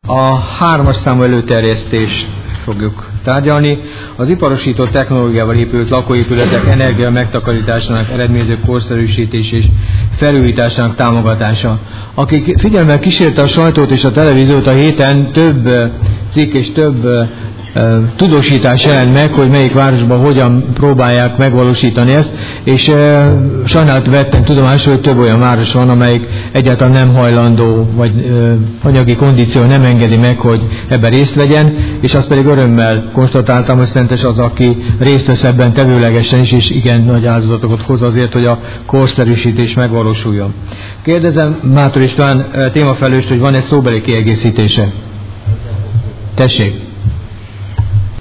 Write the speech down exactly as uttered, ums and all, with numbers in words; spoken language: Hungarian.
A hármas számú előterjesztést fogjuk tárgyalni. Az iparosított technológiával épült lakóépületek energia megtakarításának eredményező korszerűsítés és felújításának támogatása. Akik figyelemmel kísérte a sajtót és a televíziót, a héten több cikk és több tudósítás jelent meg, hogy melyik városban hogyan próbálják megvalósítani ezt, és e, sajnálat vettem tudomásul, hogy több olyan város van, amelyik egyáltalán nem hajlandó, vagy e, anyagi kondíció nem engedi meg, hogy ebben részt vegyen, és azt pedig örömmel konstatáltam, hogy Szentes az, aki részt vesz ebben tevőlegesen is, és igen nagy áldozatokat hoz azért, hogy a korszerűsítés megvalósuljon. Kérdezem Mátor István témafelelőst, hogy van-e szóbeli kiegészítése? Tessék!